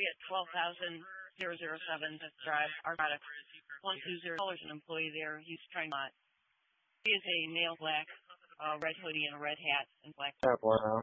at 12,007 drive our product. 120 an employee there. He's trying not. He is a male, black, red hoodie and a red hat and black. The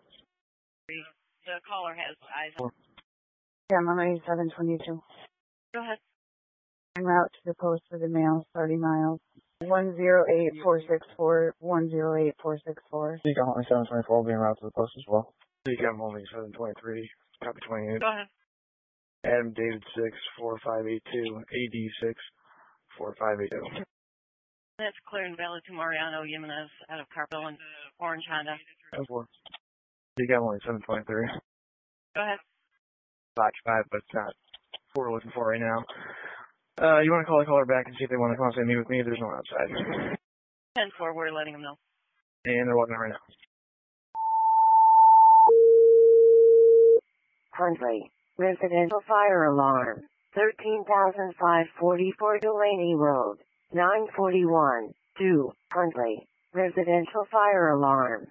caller has eyes on. Yeah, I'm on 722. Go ahead. En route to the post for the mail, 30 miles. 108464, 108464. You got only 724 being routed to the post as well. You got only 723, copy 28. Go ahead. Adam David 6, 4582, AD 6, 4582. That's clear and valid to Mariano Jimenez out of Carpel and Orange Honda. 10-4. You got only 723. Go ahead. Occupied, but it's not what we're looking for right now. You want to call the caller back and see if they want to come outside and meet with me? There's no one outside. 10-4, we're letting them know. And they're walking out right now. Huntley, residential fire alarm, 13,544 Delaney Road, 941, 2, Huntley, residential fire alarm,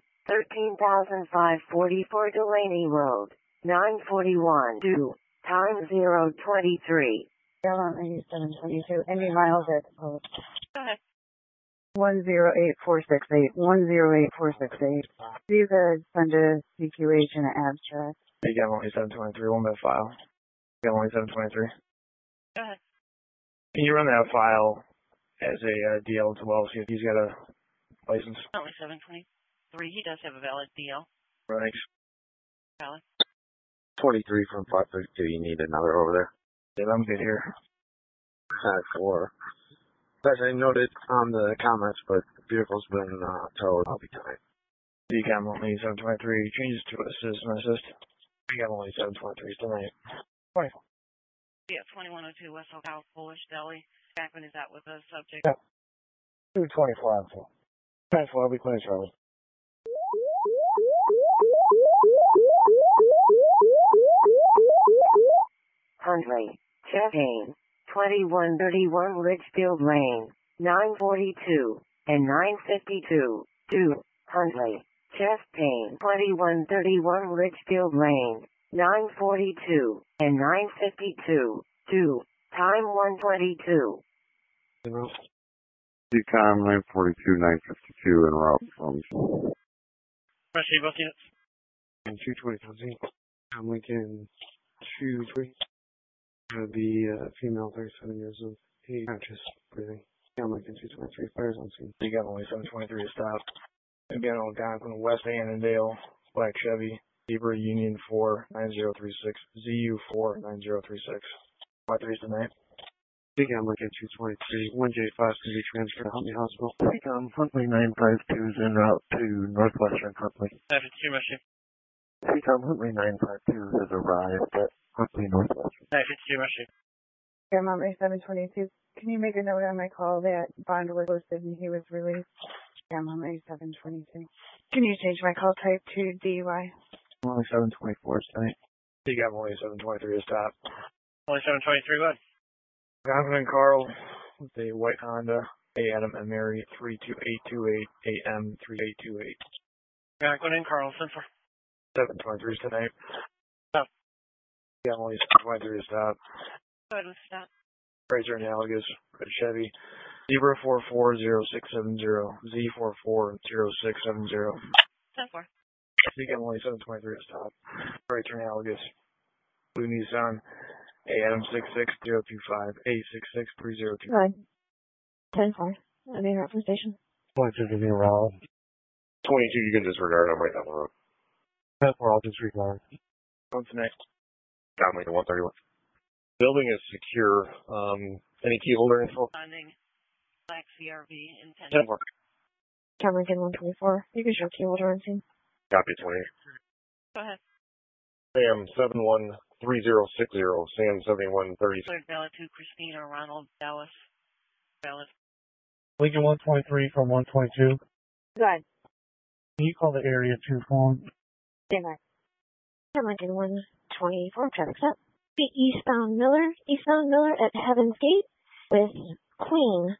13,544 Delaney Road, 941, 2, time 023. Yeah, I'm on 722. Any miles at the post. Go ahead. 108468, 108468. These are send a CQH and an abstract. You got only 723, one minute file. You got only 723. Go ahead. Can you run that file as a DL as well, see if he's got a license? Only 723. He does have a valid DL. Right. Valid. 23 from 532. You need another over there? Yeah, I'm good here. 4. As I noted on the comments, but the vehicle's been towed. I'll be tight. DCAM only 723. Changes to assist and assist. DCAM only 723 tonight. 24. Yeah, 2102 West Oak Polish Deli. Jackman is out with the subject. Yeah. 224 on 4. 24, I'll be clear, Charlie. Huntley, Jeff Hain, 2131 Litchfield Lane, 942 and 952, 2, Huntley, Jeff Payne, 2131 Litchfield Lane, 942 and 952, 2, time 122. DCOM 942, 952 en route from. Especially both units. And 220,000. I'm Lincoln 23. The female, 37 years of age, just breathing. I'm Lincoln 223, fires on scene. You got only 723 to stop. Again, all down from the West Annandale, Black Chevy, Zebra Union 4 9036, ZU 4 9036. My 3's tonight. DCOM Lincoln 223, 1J5 can be transferred to Huntley Hospital. DCOM Huntley 952 is en route to Northwestern Huntley. 952, Machine. DCOM Huntley 952 has arrived at Huntley Northwestern. 952, Machine. Yeah, I'm on 722. Can you make a note on my call that bond was listed and he was released? Yeah, I'm on 722. Can you change my call type to DUI? Only 724 tonight. DCOM only 723 to stop. Only 723, what? Jonathan and Carl with a white Honda, A. Adam and Mary 32828 AM 3828. Jonathan and Carl, Central. 723 tonight. Stop. Yeah, only 723 to stop. Go ahead and stop. Razor analogous, red Chevy. Zebra 440670, Z440670. 10-4. DCOM only 723 to stop. Razor analogous, blue Nissan. A. Adam 66025, A. 66302. Good. 10-4. I'm in route from station. 22 to be around. 22, you can disregard. I'm right down the road. 10-4, I'll disregard. On tonight. Down Lincoln 131. Building is secure. Any key holder info? Finding black CRV in 10-4. Tom Lincoln 124. You can show key holder on scene. Copy 20. Go ahead. Sam 713060, Sam 7130. Cleared valid to Christina Ronald Dallas. Valid. Lincoln 123 from 122. Good. Can you call the area 2 phone? Stand by. Tom Lincoln 124, traffic stop. Eastbound Miller at Heaven's Gate with Queen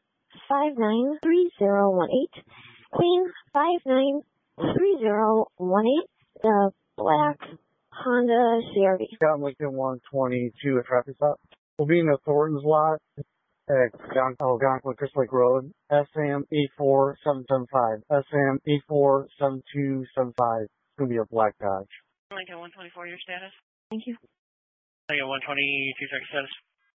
593018. Queen 593018. The black Honda CRV. Down Lincoln 122 at traffic stop. We'll be in the Thornton's lot at Algonquin, Crystal Lake Road. SM 84775. SM 847275. It's going to be a black Dodge. Lincoln 124, your status? Thank you. Lincoln 122, check status.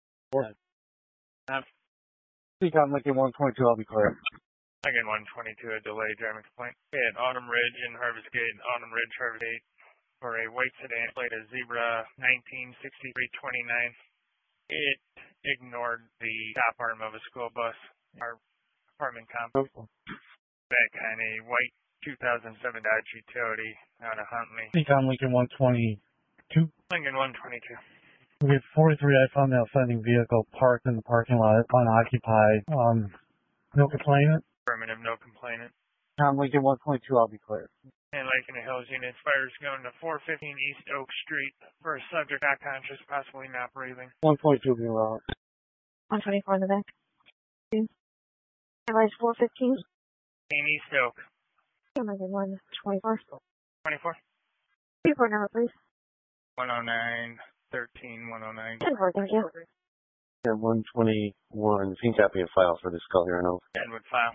Seacom Lincoln 122, I'll be clear. Lincoln 122, a delayed driving complaint. At Autumn Ridge in Harvest Gate, Autumn Ridge, Harvest Gate, for a white sedan plate of Zebra 196329. It ignored the top arm of a school bus, our apartment complex. Back on a white 2007 Dodge Utility out of Huntley. Seacom Lincoln 122. Lincoln 122. We have 43 I found the offending vehicle parked in the parking lot unoccupied. No complainant? Affirmative, no complainant. Tom Lincoln 122, I'll be clear. And Lake in the Hills unit fires going to 415 East Oak Street for a subject not conscious, possibly not breathing. 122 being route. 124 in the back. Advice 415. In East Oak. Tom Lincoln 124. 24. Report number, please. 109, 13, 109. 10-4, thank you. And 121, scene copy and file for this call here in Oak. Edward file.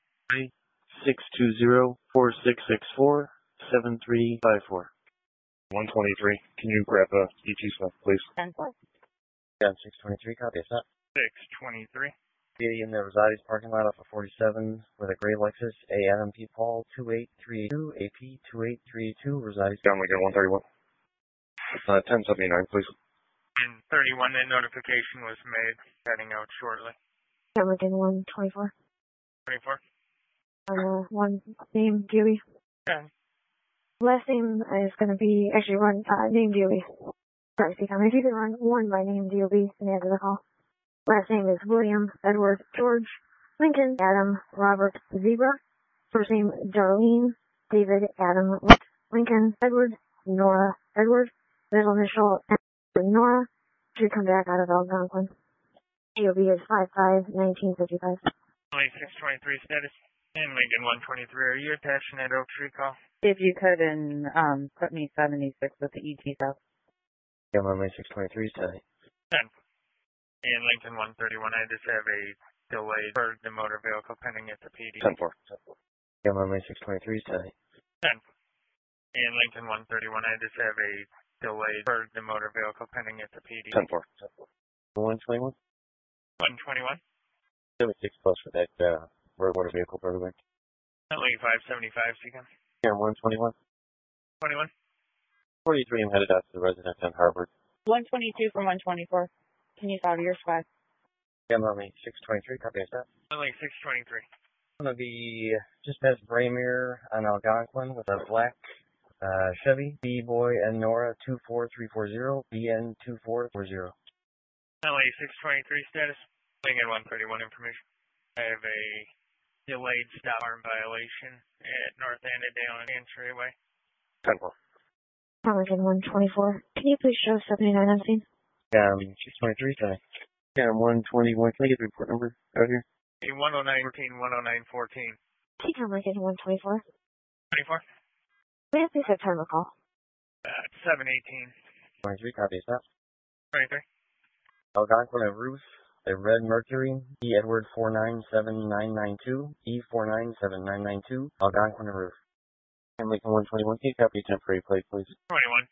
620-4664-7354. 123, can you grab a ET stuff, please? 10-4. Yeah, 623, copy of that. 623. Be in the Rosati's parking lot off of 47 with a gray Lexus, A. Adam P. Paul 28382, AP 28382, Rosati's. Down Lincoln 131. 1079, please. And 31, that notification was made, heading out shortly. Tom Lincoln 124. 24. One name, Dewey. Okay. Last name is going to be, actually run, name Dewey. Sorry, Seacom. If you could run one by name Dewey and answer the call. Last name is William, Edward, George, Lincoln, Adam, Robert, Zebra. First name, Darlene, David, Adam, Lincoln, Edward, Nora, Edward. Middle initial, Nora. Should come back out of Algonquin. AOB is 55-1955. Only 623 status. And Lincoln 123, are you attaching that Oak Street call? If you could, and put me 76 with the ET stuff. Yeah, I'm only 623 today. 10. And Lincoln 131, I just have a delayed for the motor vehicle pending at the PD. 10-4. Yeah, I'm only 623 today. 10. And Lincoln 131, I just have a delayed for the motor vehicle pending at the PD. 10-4. 121? 121. 76 plus for that road motor vehicle for everything. Huntley 575, Seacom. Yeah, 121. 21. 43, I'm headed out to the residence on Harvard. 122 from 124. Can you solve your spot? Yeah, I'm only 623, copy of that. Huntley 623. I'm going to be just past Braemere on Algonquin with a black Chevy, B-Boy and Nora 24340, BN 2440. Huntley 623 status. Lincoln 131 information. I have a delayed stop arm violation at North Annandale and Entryway. 10-4. Tom Lincoln 124. Can you please show 79 on scene? Yeah, I'm 623 today. Yeah, I'm 121. Can I get the report number out here? 10914, 10914. Seacom Lincoln 124. 24. May I please have time to call? 718. 23, copy of that. 23. Algonquin and Ruth, a red Mercury, E. Edward 497992, E. 497992, Algonquin and Ruth. And Lincoln 121, can you copy temporary plate, please? 21.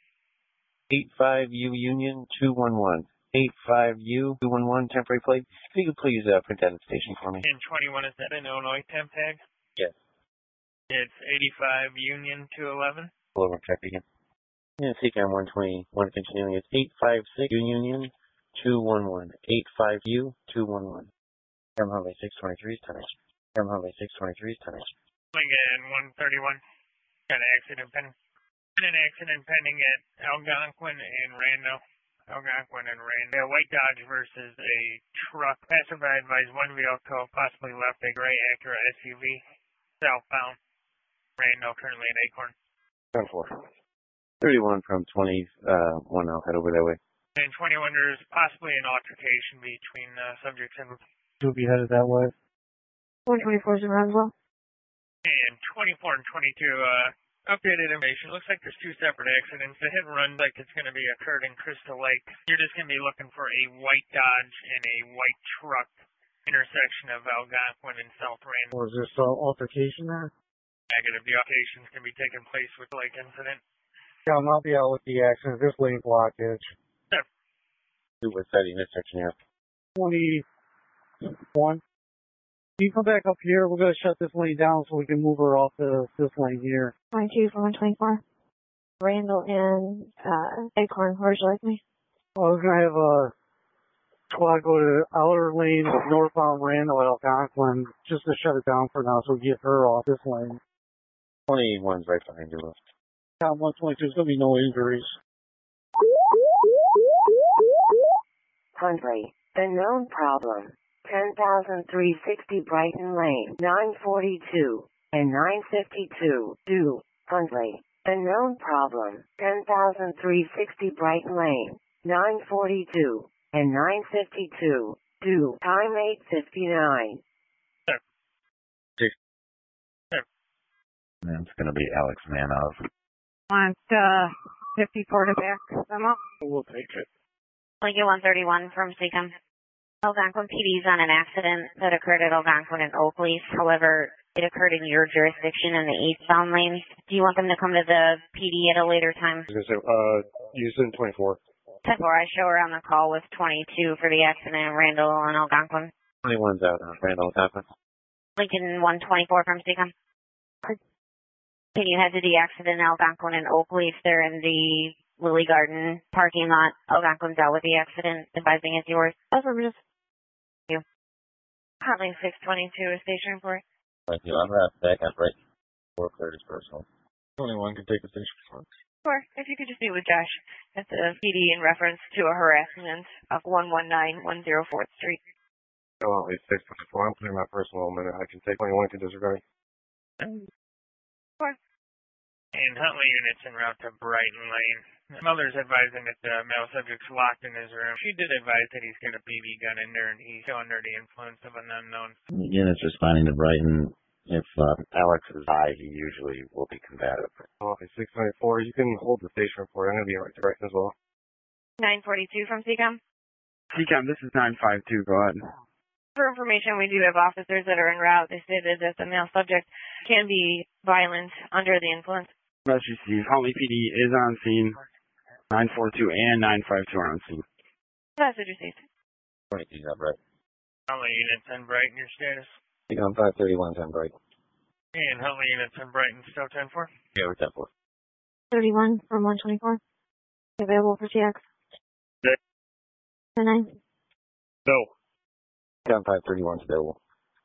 85U Union 211. 85U 211 temporary plate. If you could please print that at the station for me. And 21, is that an Illinois temp tag? Yes. It's 85 Union 211. Pull over and check again. Yeah, Seacom 121 continuing. It's 856 Union 211. 85U 211. I'm Huntley 623's tonnage. I'm Huntley 623's tonnage. Lincoln 131. Got an accident pending. An accident pending at Algonquin and Randall. Algonquin and Randall. A white Dodge versus a truck. Passerby advised one vehicle possibly left a gray Acura SUV southbound. Randall currently at Acorn. 10-4. 31 from 21. I'll head over that way. And 21, there's possibly an altercation between subjects and... You'll be headed that way. 124 is around as well. And 24 and 22, Updated information. Looks like there's two separate accidents. The hit and run like it's going to be occurred in Crystal Lake. You're just going to be looking for a white Dodge and a white truck intersection of Algonquin and South Randall. Or is there some altercation there? Negative. The altercations can be taking place with the Lake incident. Yeah, I'll be out with the accident. This lane blockage. Sure. Who was setting intersection here? 21. Can you come back up here? We're going to shut this lane down so we can move her off to this lane here. 22 for 124. Randall and Acorn, where would you like me? I was going to have a squad go to the outer lane of northbound Randall at Algonquin just to shut it down for now so we get her off this lane. 21's right behind you. Count 122, there's going to be no injuries. Huntley, the known problem. 10,360 Brighton Lane, 942 and 952. Due, Huntley. The known problem. 10,360 Brighton Lane, 942 and 952. Due, time 8:59. It's going to be Alex Manov. Want 54 to back them up? We'll take it. Lincoln 131 from Seacom. Algonquin PD is on an accident that occurred at Algonquin and Oakleaf. However, it occurred in your jurisdiction in the eastbound lanes. Do you want them to come to the PD at a later time? I was going to say, use it in 24. 10-4, I show her on the call with 22 for the accident in Randall and Algonquin. 21's out on Randall Algonquin. Lincoln 124 from Seacom. Can you head to the accident in Algonquin and Oakleaf? They're in the Lily Garden parking lot. Algonquin's out with the accident. Advising it's yours. Affirmative. Hotline 622, station report. Thank you. I'm back up right. 4 cleared as personal. 21 can take the station report. Sure. If you could just meet with Josh at the PD in reference to a harassment of 119 104th Street. Oh, it's 624. I'm putting my personal minute. I can take 21 to disregard. Sure. And Huntley units en route to Brighton Lane. Mother's advising that the male subject's locked in his room. She did advise that he's got a BB gun in there and he's still under the influence of an unknown. Units responding to Brighton. If Alex is high, he usually will be combative. Oh, it's 624. You can hold the station report. I'm going to be right to Brighton as well. 942 from Seacom. Seacom, this is 952. Go ahead. For information, we do have officers that are en route. They stated that the male subject can be violent under the influence. Message received. Huntley PD is on scene. 942 and 952 are on scene. Message received. 22's not right. Huntley units in Brighton, your status? Seacom 531's on Brighton. And Huntley units in Brighton, still 10-4? Yeah, we're 10-4. 31 from 124. Available for TX. 9. No. Seacom 531's available.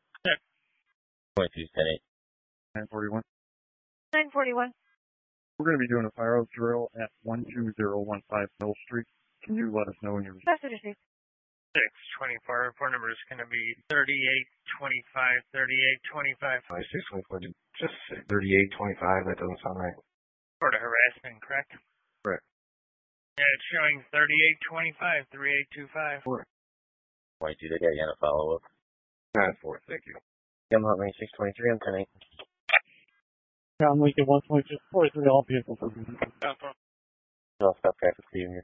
22's 10-8. 941. 941. We're going to be doing a fire drill at 12015 Mill Street. Can you let us know when you're... Message received. 624. Report number is going to be 3825, 3825. 624. Just 3825. That doesn't sound right. For the harassment, correct? Correct. Yeah, it's showing 3825, 3825. 22, they got you on a follow-up. 9-4. Thank you. Seacom Hotline 623, I'm 10-8. Tom Lincoln 122. 43, all vehicles. I'll stop traffic for you here.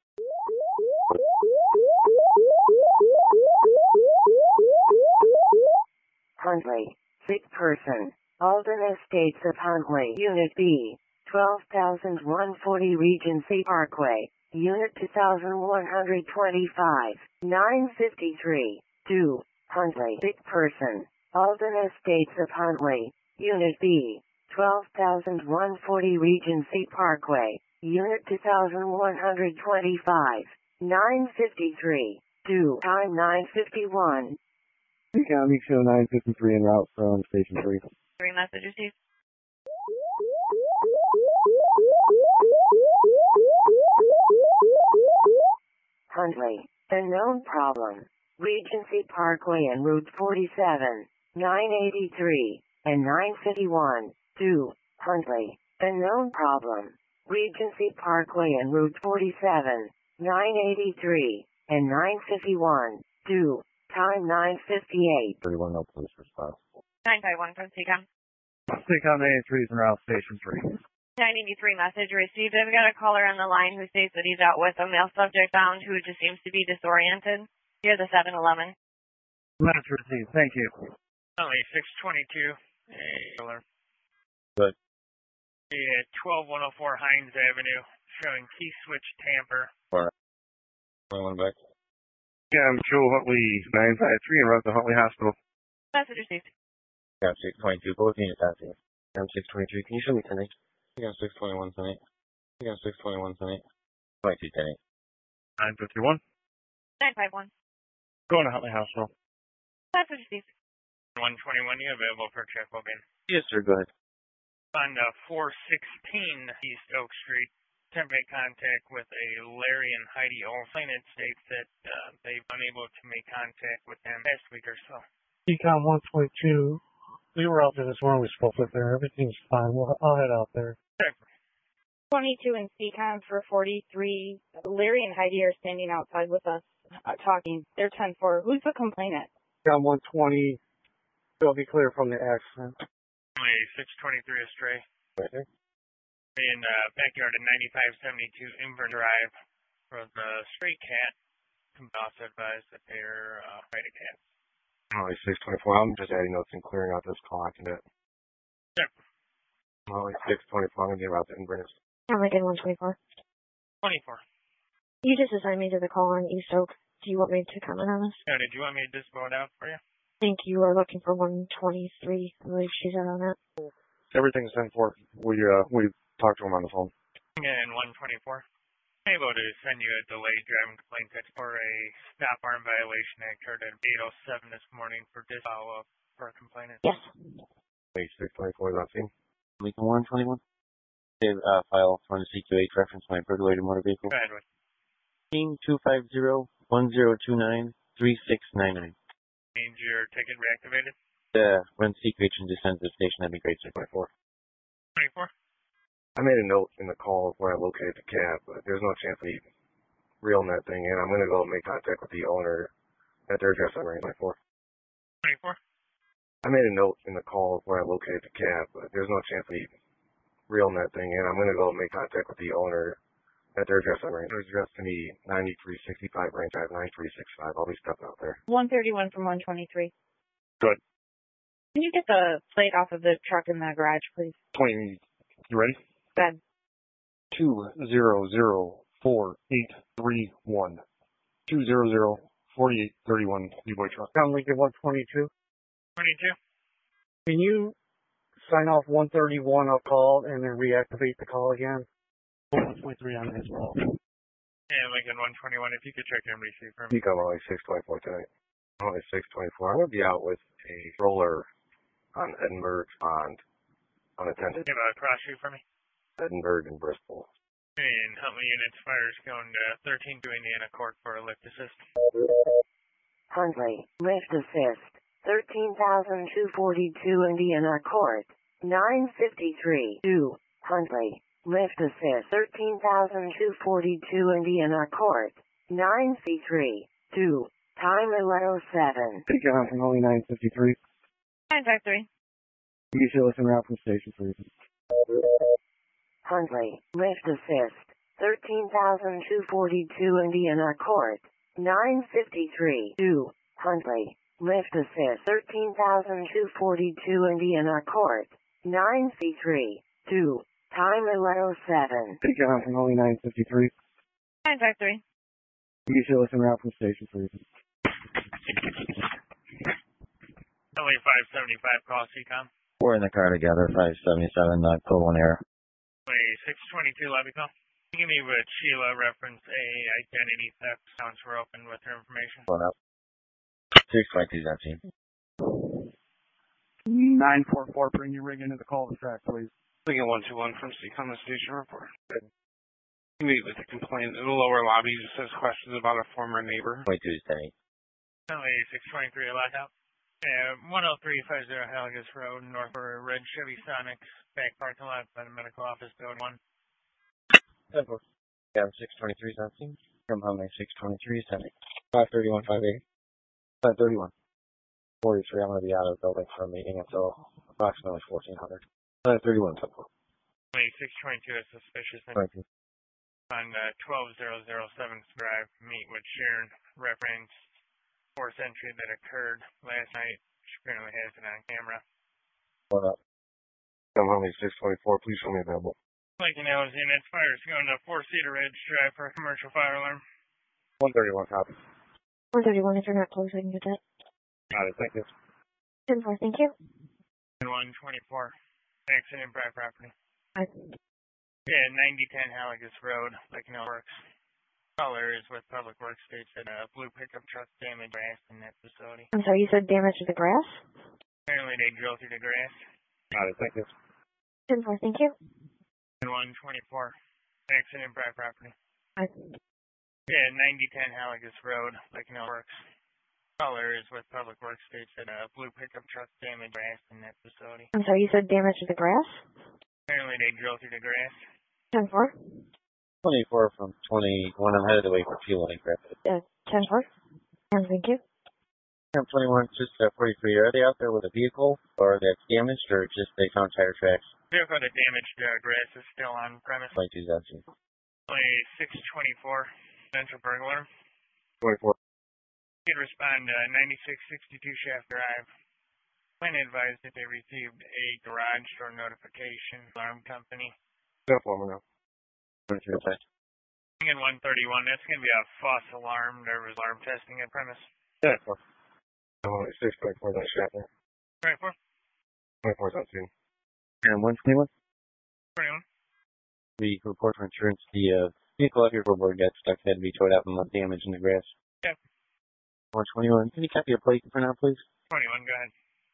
Huntley, sick person. Alden Estates of Huntley, Unit B, 12,140 Regency Parkway, Unit 2125, 953. 2. Huntley, sick person. Alden Estates of Huntley, Unit B, 12,140 Regency Parkway, Unit 2125, 953. 2. Time 9:51. Seacom show 953 en route from Station 3. 3 message received. Huntley, the known problem. Regency Parkway and Route 47, 983 and 951. 2. Huntley, the known problem. Regency Parkway and Route 47, 983 and 951. 2. Time 9:58. 31, no police response. 951 from Seacom. Seacom 83 is en route Station 3. 983 message received. I've got a caller on the line who states that he's out with a male subject bound who just seems to be disoriented. Here's the 7-Eleven. Message received. Thank you. Only 622. Good. At 12104 Hines Avenue, showing key switch tamper. 21 back. Yeah, I'm Joe Huntley, 953 in route to Huntley Hospital. Message received. Yeah, 622. Both units active. I'm 623. Can you show me tonight? I got 621 tonight. I got 621 tonight. 22 tonight. 951. 951. Going to Huntley Hospital. Message received. 121, you available for check will be in. Yes, sir. Go ahead. On 416 East Oak Street, attempt to make contact with a Larry and Heidi Olsen. It states that they've been unable to make contact with them last week or so. Econ 122. We were out there this morning. We spoke with her. Everything's fine. I'll head out there. Check. 22 in CCOM for 43. Larry and Heidi are standing outside with us talking. They're 10-4. Who's the complainant? Econ 120. It'll be clear from the accident. Only 623 astray. Right there. In backyard at 9572 Inver Drive for the stray cat. I'm also advised that they're fighting cats. Only 624. I'm just adding notes and clearing out this call. I can do it. Check. Only 624. I'm going to get out to Inverness. I'm Lincoln 124. 24. You just assigned me to the call on East Oak. Do you want me to comment on this? Now, did you want me to just vote out for you? I think you are looking for 123. I believe she's out on that. Everything's 10-4. We talked to him on the phone. And 124. I'm able to send you a delayed driving complaint text for a stop arm violation that occurred at 8:07 this morning for this follow-up for a complainant. Yes. 624 is on scene. Lincoln 121. Save file from the CQH reference my burglar motor vehicle. Go ahead with. Team 250-1029-3699. Means your ticket reactivated? When CQH and descend to the station, that'd be great, sir. 24. 24. I made a note in the call where I located the cab, but there's no chance of me reeling that thing in. I'm going to go make contact with the owner at their address on Range 24. 24. I made a note in the call where I located the cab, but there's no chance of me reeling that thing in. I'm going to go make contact with the owner at their address on Range. Their address to me, 9365 Range Drive, 9365. I'll be stepping out there. 131 from 123. Good. Can you get the plate off of the truck in the garage, please? 20, you ready? Good. 2004831. 2004831, D-Boy truck. I'm Lincoln 122. 22. Can you sign off 131 I'll call and then reactivate the call again? 123 on his call. And Lincoln 121, if you could check and receive for me. You come only 624 tonight. Only 624. I'm going to be out with a roller on Edinburgh Pond, unattended. Give a cross shoot for me. Edinburgh and Bristol. And Huntley units fires going to 13 to Indiana Court for a lift assist. Huntley, lift assist. 13,242 Indiana Court. 953. 2. Huntley, lift assist. 13,242 Indiana Court. 9C3. 2. Time 11:07. Take it on from only 953. 953. You should listen route from station for you. Huntley, lift assist. 13,242 Indiana Court. 953. 2. Huntley, lift assist. 13,242 Indiana Court. 9C3. 2. Time 11:07. Take it on from only 953. 953. You should listen route from station for you. Huntley 575, call CCOM. We're in the car together, 577, pull one error. Huntley 622, lobby call. Give me with Sheila reference a identity theft. Sounds we're open with her information. Going up. 622 is on scene. 944, bring your rig into the cul-de-sac, please. Lincoln 121 from CCOM, the station report. You meet with the complainant in the lower lobby who says questions about a former neighbor. 22 is 10-8. Huntley 623, lockout. 10350 Haligus Road, north of red Chevy Sonic, back parking lot by the medical office building 1. Yeah, 623 is on scene. From Huntley 623 is 10-8. 53158. 531. 43, I'm going to be out of the building for a meeting until approximately 1400. 531, 10-4. Only 622 is suspicious. Thank you. On 12007 Drive, meet with Sharon, reference force entry that occurred last night. She apparently has it on camera. What up? I'm Huntley 624. Please show me available. Lincoln Hills units, fires going to 4 Cedar Ridge Drive for a commercial fire alarm. 131 copy. 131, if you're not close, I can get that. Got it. Thank you. 10-4, thank you. 124, accident by property. Bye. Yeah, 9010 Halligus Road, Lincoln Hills Works. Caller is with Public Works, states that a blue pickup truck damaged grass in that facility. I'm sorry, you said damage to the grass? Apparently they drilled through the grass. Got it. Thank you. 10-4, thank you. 124, accident by property. Bye. Yeah, 9010 Halligus Road, Lincoln Hills Works. Caller is with Public Works, states that a blue pickup truck damaged grass in that facility. I'm sorry, you said damage to the grass? Apparently they drilled through the grass. 10-4. 24 from 21. I'm headed away for fuel and crap. 10-4. And thank you. I'm 21, just 43. Are they out there with a vehicle, or that's damaged, or just they found tire tracks? Vehicle that damaged grass is still on premise. 22, that's it. Only 624, potential burglar. 24. You could respond to 9662 Shaft Drive. When advised that they received a garage door notification, alarm company. No former now. 23, okay. In 131, that's going to be a false alarm. There was alarm testing at premise. Yeah. I'm only 624. That's Shatner. 24. 24 is on scene. And 121? 21. We report for insurance. The vehicle out here board got stuck, had to be towed out and left damage in the grass. Yep. 121. Can you copy a plate for now, please? 21, go ahead.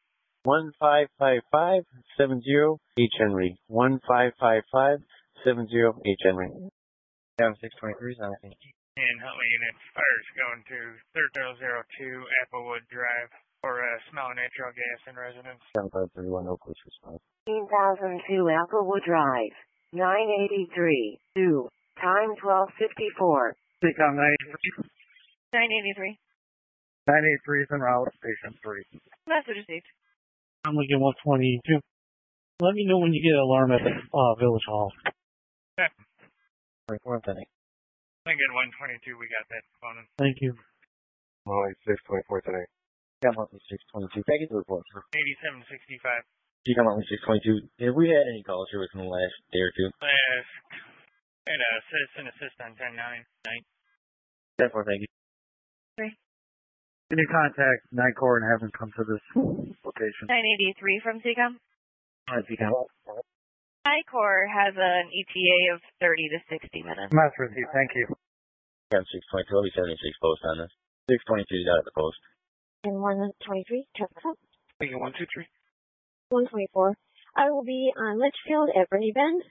155570 H. Henry. 155570 H. Henry. Down 623 is on scene. And Huntley units, fires going to 3002 Applewood Drive for smell of natural gas in residence. 7531, no police response. 15002 Applewood Drive, 983, 2, time 12:54. Seacom 983. 983. 983 is en route, station 3. Message received. I'm Lincoln 122. Let me know when you get an alarm at the Village Hall. Okay. 24 and 10. Lincoln 122, we got that phone in. Thank you. I'm only 624 today. Yeah, I'm 622. Package report. 8765. She come out with 622. Have we had any calls here within the last day or two? And a citizen assist on 10-9. 10-4, thank you. 3. Can you contact NICOR and have them come to this location? 983 from Seacom. All right, Seacom. NICOR has an ETA of 30 to 60 minutes. Mess with you. Thank you. Yeah, 622. I'll be 76 post on this. 622 is out at the post. And 123, 10%. Lincoln 123. 124. I will be on Litchfield at Brittany Bend.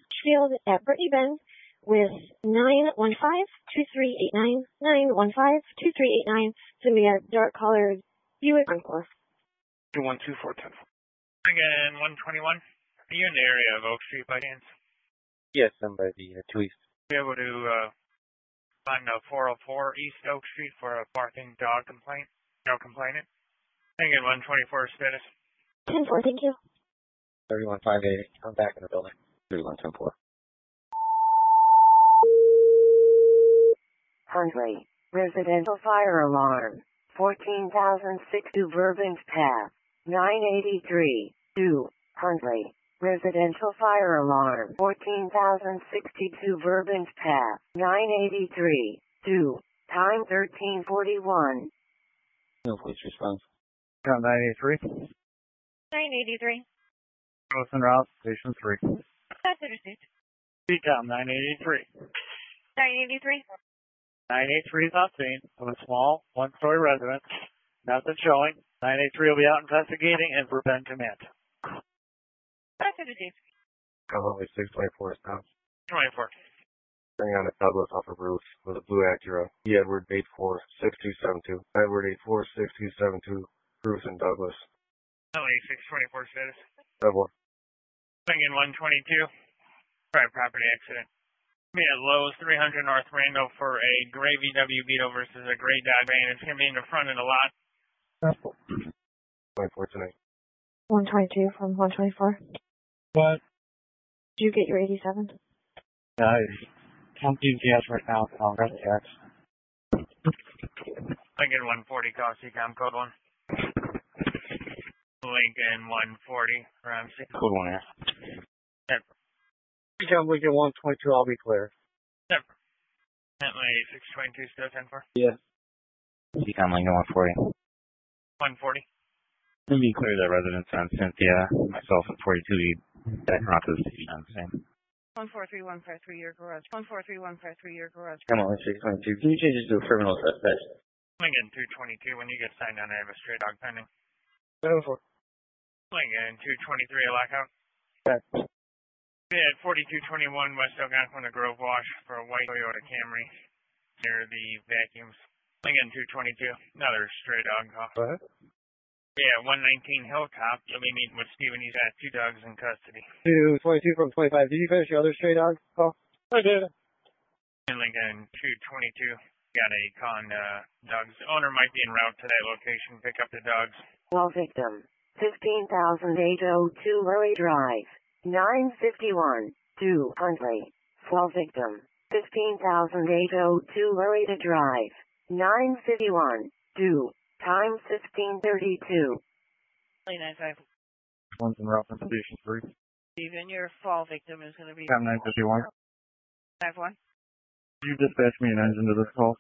With 915-2389. 915-2389. It's going to be a dark colored Buick Encore. 12410. Lincoln 121. Are you in the area of Oak Street by chance? Yes, I'm by the 2 East. Be able to find 404 East Oak Street for a barking dog complaint? No complainant. Lincoln 124 status. 10-4, thank you. 3158. I'm back in the building. 3110-4. Huntley, residential fire alarm, 14,062 Burbank Path, 983, 2, Huntley, residential fire alarm, 14,062 Burbank Path, 983, 2, time 13:41. No police response. Seacom 983. 983. Close en route, station 3. Message received. Seacom 983. 983. 983 is on scene of a small one-story residence. Nothing showing. 983 will be out investigating and for Ben command. Message received. I'm only 624 now. 24. Bring on a Douglas off of roof with a blue Acura. Edward 846272. Edward 846272. Bruce and Douglas. Huntley 624 status. 7-4. Lincoln 122. Private property accident. Be at Lowe's 300 North Randall for a gray VW Beetle versus a gray Dodge van. It's going to be in the front of the lot. 24 tonight. 122 from 124. What? Did you get your 87? I'm using gas right now, so I'll rest gas. Lincoln 140, call CCOM code 1. Lincoln 140, Ramsey. Code 1 here. Yep. CCOM Lincoln 122, I'll be clear. Yep. Bentley 622, still 10-4? Yeah. CCOM Lincoln 140. 140. Let me clear that residence on Cynthia, myself at 42E, back around to the city on the same. 143153 your garage. 143153 your garage. Come on, 622. Can you change it to a criminal suspect? Lincoln 222, when you get signed on, I have a stray dog pending. 7-4. Lincoln 223, a lockout. Okay. We had 4221 West Algonquin, a Grove Wash for a white Toyota Camry near the vacuums. Lincoln 222, another stray dog call. Go ahead. Yeah, 119 Hilltop. You'll be meeting with Steven. He's got 2 dogs in custody. 222 from 25. Did you finish your other stray dog call? I did. In Lincoln 222, got a call on dogs. The owner might be en route to that location. Pick up the dogs. Well, victim. 15,802 Murray Drive. 951. 2 Huntley. Well, victim. 15,802 Murray Drive. 951. 2 times 1632. 955. One's in route from Station 3. Steven, your fall victim is going to be Cam 951. 51. Could you dispatch me an engine to this call?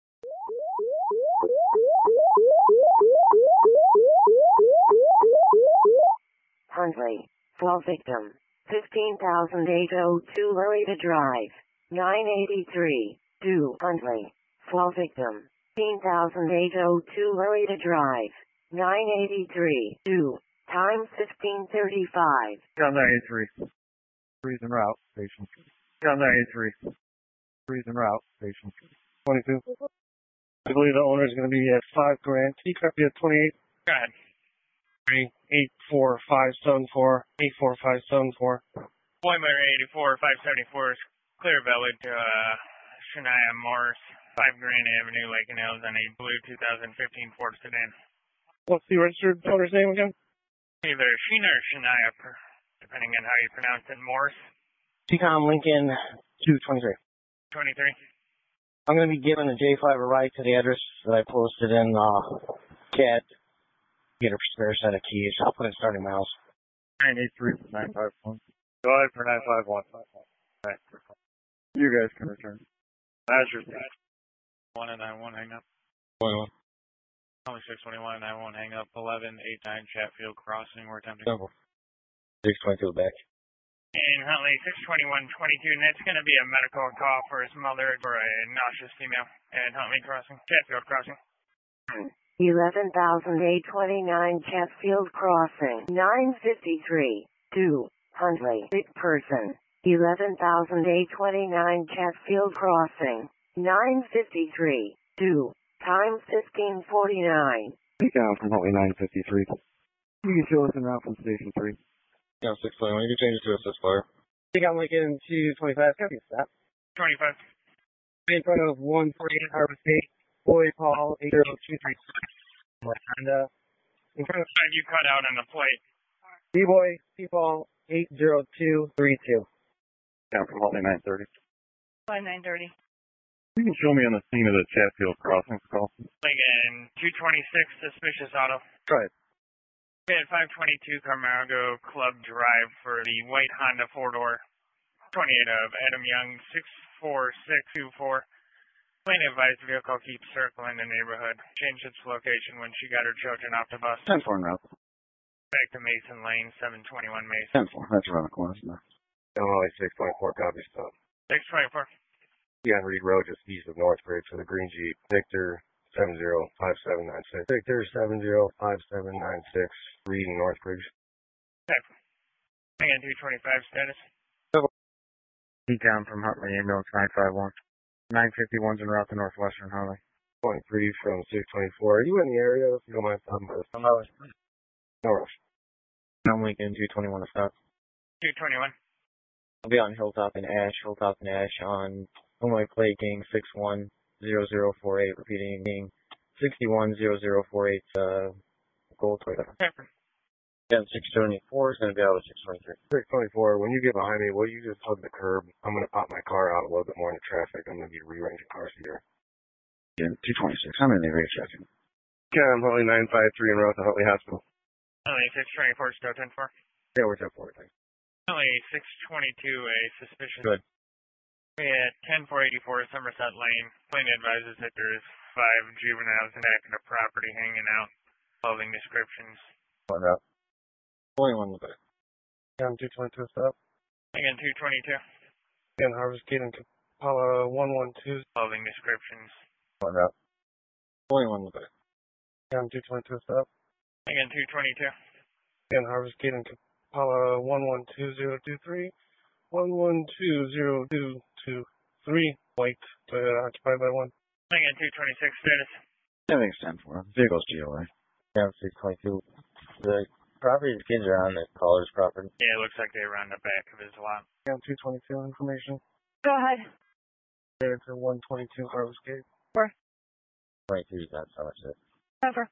Huntley. Well, victim. 15,802 Loretta Drive. 983. 2 Huntley. Well, victim. 15,802 Loretta Drive. 983. 2 times 1635. Cam 983. 3's en route. Station. Cam 983. 3's en route. Station. 22. I believe the owner is going to be at $5,000. Can you copy at 28? Go ahead. 84574. 84574. Boiler 84 574 is clear valid to Shania Morris, 5 Grand Avenue, Lake and Hills, on a blue 2015 Ford sedan. What's the registered owner's name again? Either Sheena or Shania, depending on how you pronounce it. Morris. CCOM Lincoln 223. 23. I'm going to be giving the J5 a ride to the address that I posted in CAT. Get a spare set of keys. I'll put in starting miles. 983 951. Go ahead for 951. Right. You guys can return. That's your thing. 1 and 91, hang up. 21. Only 621 and 91, hang up. 1189 Chatfield Crossing, we're attempting. 622 back. And Huntley 62122, and that's going to be a medical call for his mother for a nauseous female at Huntley Crossing, Chatfield Crossing. 11,829 Chatfield Crossing. 953. 2 Huntley. Sick person. 11,829 Chatfield Crossing. 953. 2 times 1549. Take out from Huntley 953. You can show us en route from Station 3. Yeah, 621. You can change it to a Sisfire. CCOM Lincoln 225. Copy stop. 25. In front of 148 Harvest Gate. Boy Paul 8023. And in front of You cut out on the plate. D-Boy Paul 80232. Down from Huntley 930. 930. You can show me on the scene of the Chatfield Crossing call. Lincoln 226, suspicious auto. Try it. We had 522 Camargo Club Drive for the white Honda 4-door. 28 of Adam Young 64624. Plaintiff advised the vehicle keeps circling the neighborhood. Changed its location when she got her children off the bus. 10-4 en route. Back to Mason Lane, 721 Mason. 10-4. That's around the corner. Illinois 624, copy stop. 624. On Reed Road, just east of Northbridge for the green Jeep. Victor 705796. Victor 705796. Reed and Northbridge. Okay. Hang on, 225 status. Heat down from Huntley Ambulance 951. 951's en route to Northwestern Huntley. 23 from 624. Are you in the area? If you don't mind, No rush. No rush. I'm Lincoln 221 to stop. 221. I'll be on Hilltop and Ash on Illinois Plate Gang 610048, repeating Gang 610048, Gold Toyota. Okay. Yeah, 674 is going to be out of 623. 624, when you get behind me, will you just hug the curb? I'm going to pop my car out a little bit more into traffic. I'm going to be rearranging cars here. Yeah, 226. I'm in the area checking. Yeah, I'm Huntley 953 en route to Huntley Hospital. Huntley 624, still 10-4. Yeah, we're 10-4, thanks. Huntley 622, a suspicious. Good. At 10484 Somerset Lane, plane advises that there is 5 juveniles in back of the property hanging out, following descriptions. One route. 21 in the back. Yeah, I'm 222 stop. Again, 222. Again, Harvest Gate and Kapala 112. Following descriptions. One route. 21 in the back. Yeah, I'm 222 stop. Again, 222. Again, Harvest Gate and Kapala 112023. 112023. White, occupied by 1. Again, 226 status. Everything's 10-4. Vehicle's GOA. Yeah, 622. The property the kids are on the caller's property. Yeah, it looks like they were on the back of his lot. Yeah, 222 information. Go ahead. There to 122 Harvest Gate. 22 is not so much it. Over.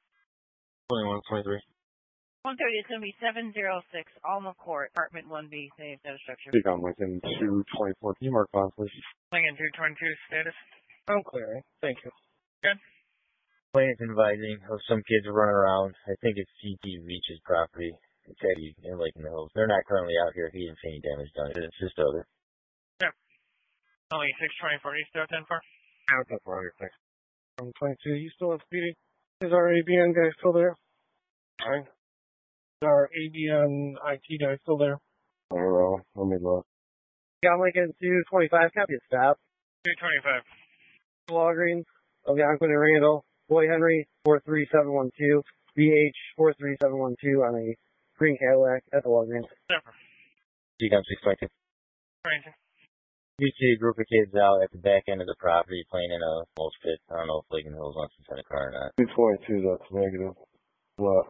21, 23. 130 is going to be 706 Alma Court, apartment 1B, same data structure. Speak on Lincoln 224. Can you mark on, please? Again, 222 status. I'm clearing. Thank you. Good. Plaintiff advising of some kids running around. I think it's CT Reach's property. It's Eddie in Lake in the Hills. They're not currently out here. He didn't see any damage done. It's just other. Yeah. Only 624. You still 10-4? I'm 10-4 here, thanks. I'm 22. You still on speeding? Is our ABN guy still there? Fine. Is our ABN IT guy still there? I don't know. Let me look. Yeah, I'm Lincoln 225. Copy of stop. 225. Walgreens, Algonquin and Randall. Boy Henry 43712. BH 43712 on a green Cadillac at the Walgreens. Separate. Decom 622. 22. You see a group of kids out at the back end of the property playing in a mulch pit. I don't know if Lake in the Hills wants to send a car or not. 222, that's negative. What?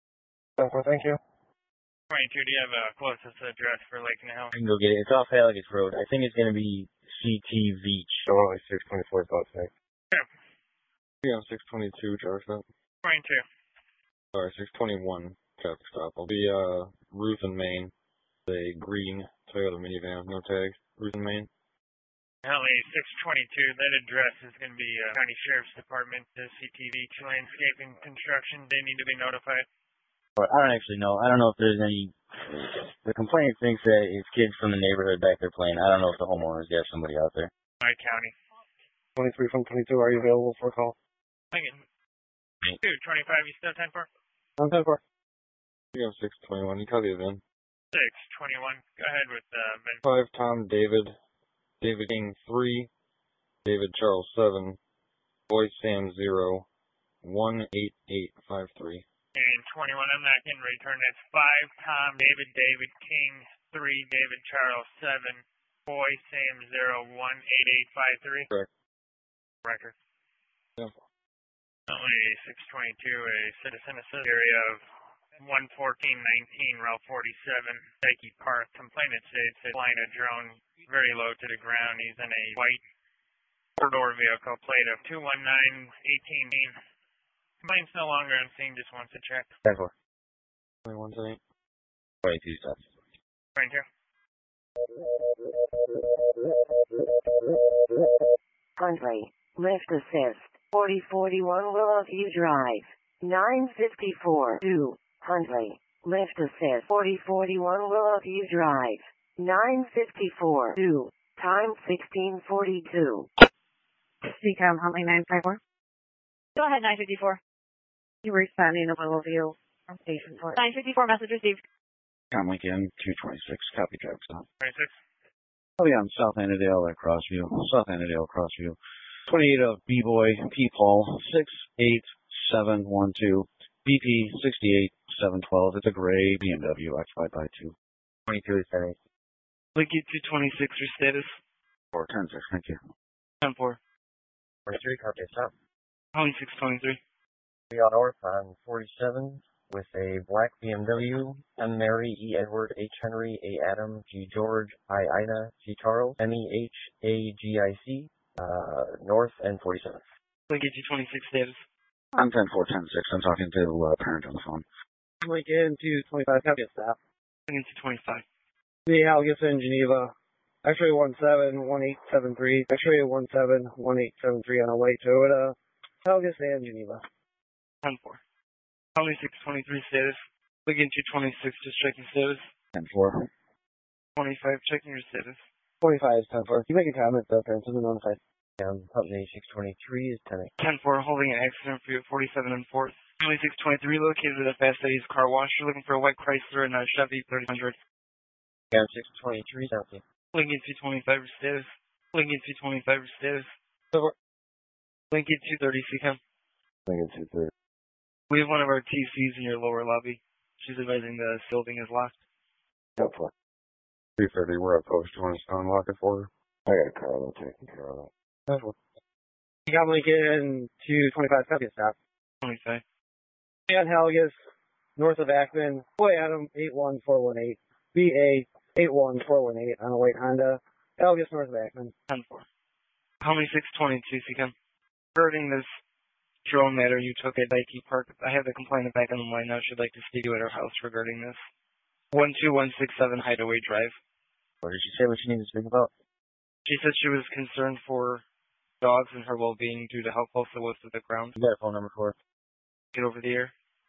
Thank you. 22, do you have a closest address for Lake in the Hills? I can go get it. It's off Halligus Road. I think it's going to be CT Veach. So only 624 thoughts, thanks. Yeah. Yeah, 622 traffic stop. 22. Sorry, 621 traffic stop. I'll be Ruth and Maine. A green Toyota minivan, no tag. Ruth and Maine. Huntley 622, that address is going to be County Sheriff's Department, the CTV Landscaping Construction. They need to be notified. I don't actually know. I don't know if there's any. The complainant thinks that it's kids from the neighborhood back there playing. I don't know if the homeowners got somebody out there. My county. 23 from 22, are you available for a call? Again. 225, you still 10-4? I'm 10-4. You have 621, you copy it, Ben. 621, go ahead with Ben. 5 Tom David. David King 3. David Charles 7. Boy Sam 0. 18853. And 21, I'm not getting return. That's 5 Tom David David King 3 David Charles 7 Boy Sam 0 18853. Correct. Record. Yeah. Only 622, a citizen assist area of 11419 Route 47, Dyke Park. Complainant states that flying a drone very low to the ground. He's in a white four-door vehicle, plate of 21918. Complainant's no longer on scene, just wants to check. 10-4. 21 to 22 stops. 22. Huntley, lift assist, 4041 Willowview Drive, 954 2. Huntley, lift assist, 4041 Willowview Drive, 954 2. Time 1642. Decom Huntley 954. Go ahead, 954. You were responding to Willowview from station 4. 954, message received. I'm Lincoln 226. Copy traffic stop. 26. Oh yeah, I'm South Annandale at Crossview. South Annandale, Crossview. 28 of B-Boy, P-Paul, 68712, BP 68712. It's a gray BMW, occupied by 2. 22 is 10-8. Lincoln 226, your status? 410, sir. Thank you. 10-4. 23, copy, stop. Only 623. We on north on 47 with a black BMW, M. Mary, E. Edward, H. Henry, A. Adam, G. George, I. Ina, G. Charles, M. E. H. A. G. I. C. North and 47. Lincoln 226 status? I'm 10-4-10-6. I'm talking to parent on the phone. Lincoln 225, copy of staff. Lincoln 225. The Algus in Geneva. X-ray 171873. X-ray 171873 on a white Toyota. Algus and Geneva. 10-4. Holly 623 status. Lincoln 226, just checking status. 10-4. 25, checking your status. 25 is 10-4. You make a comment, though, parents have been notified. Company 623 is 10-8. 10-4, holding an accident for you at 47 and 4th. Holly 623 located at Fast Eddie's Car Wash. You're looking for a white Chrysler and a Chevy 3000. 623 Southie. Lincoln 225 status. Lincoln 225 status. Lincoln 230 CCAM. Lincoln 230. We have one of our TCs in your lower lobby. She's advising the building is locked. 10-4. 330, we're at post. You want to unlock it for her? I got a car that's taking care of that. You got Lincoln 225, copy of staff. 25. And Helgus, north of Akron. Boy Adam 81418. BA 81418 on a white Honda. Helgus, north of Akron. 10-4. Holly 622 CCAM. Regarding this drone matter you took at IT Park, I have the complainant back on the line now. She'd like to speak to you at her house regarding this. 12167 Hideaway Drive. What did she say what she needed to speak about? She said she was concerned for dogs and her well-being due to how close it was to the ground. You got a phone number for her? Get over the air.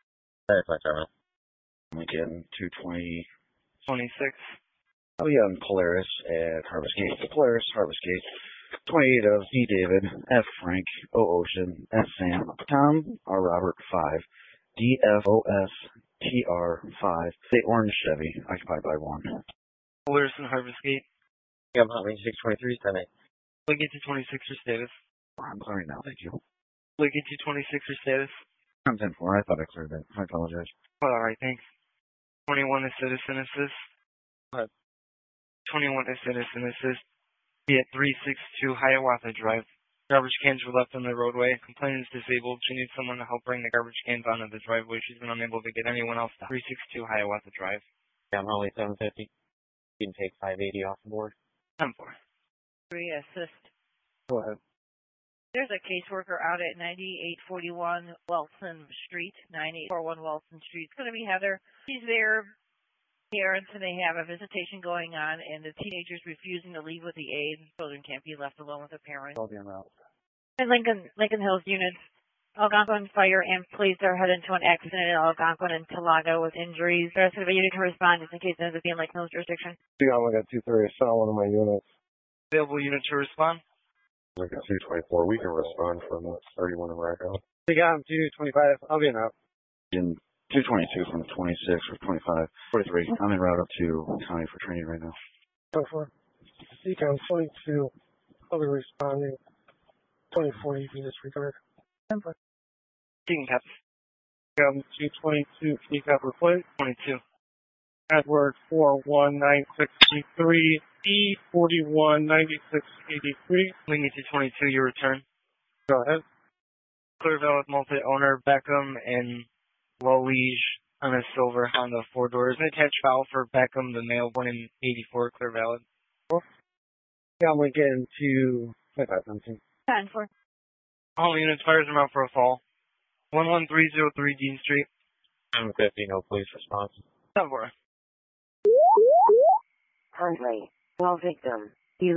Lincoln 220. 26. Oh yeah, and Polaris at Harvest Gate. Polaris, Harvest Gate. 28 of D. David, F. Frank, O. Ocean, S. Sam, Tom, R. Robert, 5, D. F. O. S. T. R. 5, the orange Chevy, occupied by 1. Polaris and Harvest Gate. Yeah, Lincoln 623 is 10-8. Lincoln 226 your status. I'm sorry now, thank you. Lincoln 226 your status. I'm 10-4, I thought I cleared that. I apologize. Well, alright, thanks. 21 is citizen assist. What? 21 is citizen assist. Be at 362 Hiawatha Drive. Garbage cans were left on the roadway. Complainant is disabled. She needs someone to help bring the garbage cans onto the driveway. She's been unable to get anyone else to 362 Hiawatha Drive. Yeah, I'm only 750. You can take 580 off the board. 10-4. 3 assist. Go ahead. There's a caseworker out at 9841 Wilson Street, 9841 Wilson Street. It's going to be Heather. She's there. Parents, and they have a visitation going on, and the teenager's refusing to leave with the aide. Children can't be left alone with a parent. I'll be en route. And Lincoln Hills units, Algonquin Fire and police are headed to an accident at Algonquin and Talaga with injuries. The rest of the unit can respond just in case it ends up being Lincoln Hills jurisdiction. Yeah, I got 230. I saw one of my units. Available unit to respond. I got 224. We can respond from 31 in Racco. You got him 225. I'll be en route. In 222 from 26 or 25, 43. I'm en route up to county for training right now. 24. Decon 22. I'll be responding. 24, you can disregard. 10-4. Team cap. 222, kneecap replaced. 22. Edward 41963, E419683. Lincoln 222, your return. Go ahead. Clear Valid multi-owner Beckham and Lolige on a silver Honda 4 doors. An attached file for Beckham, the male, born in 84, clear valid. Yeah, I'm Lincoln 225. 10-4. All units, fires them out for a fall. 11303 Dean Street. 750, no police response. 10-4. Huntley. Well, victim.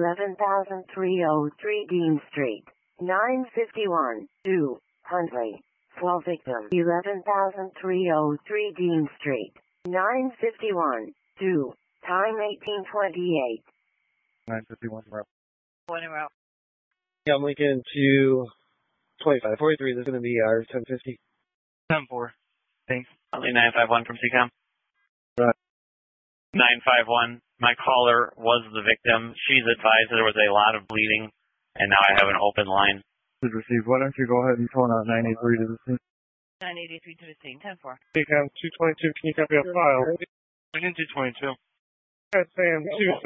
11,303 Dean Street. 951. 2. Huntley. Well, victim. 11,303 Dean Street. 951. 2. Time 1828. 951 route. One in route. Yeah, I'm Lincoln 225. 43, this is going to be our 1050. 10-4. Thanks. Only 951 from CCOM. Right. 951. My caller was the victim. She's advised there was a lot of bleeding, and now I have an open line. Did receive. Why don't you go ahead and phone out 983 to the scene? 983 to the scene. 10-4. Decon 222, can you copy a file? Lincoln 222. Sam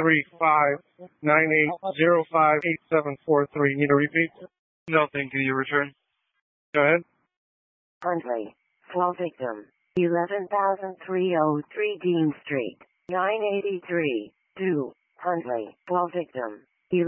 235-9805-8743. Need a repeat? No, thank you. Your return. Go ahead. Huntley. Well, victim. 11,303 Dean Street. 983. 2. Huntley. Well, victim.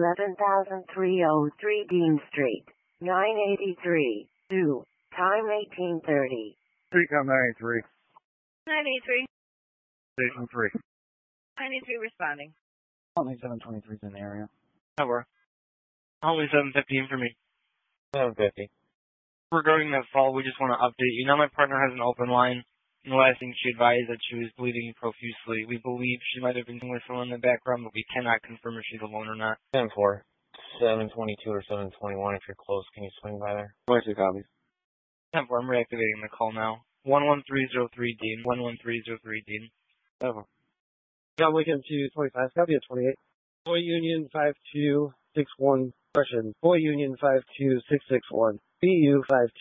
11,303 Dean Street. 983. 2. Time 1830. Decon 983. 983. Station 3. 983 responding. Only 723 is in the area. Cover. Only 715 for me. 750. Regarding that fall, we just want to update you. Now my partner has an open line. And the last thing she advised that she was bleeding profusely. We believe she might have been with someone in the background, but we cannot confirm if she's alone or not. 10-4. 722 or 721 if you're close. Can you swing by there? 22 copies. 10-4, I'm reactivating the call now. 11303 Dean. 11303 Dean. Over. John Lincoln to 25. Copy at 28. Boy Union 5261. Russian. Boy Union 52661. BU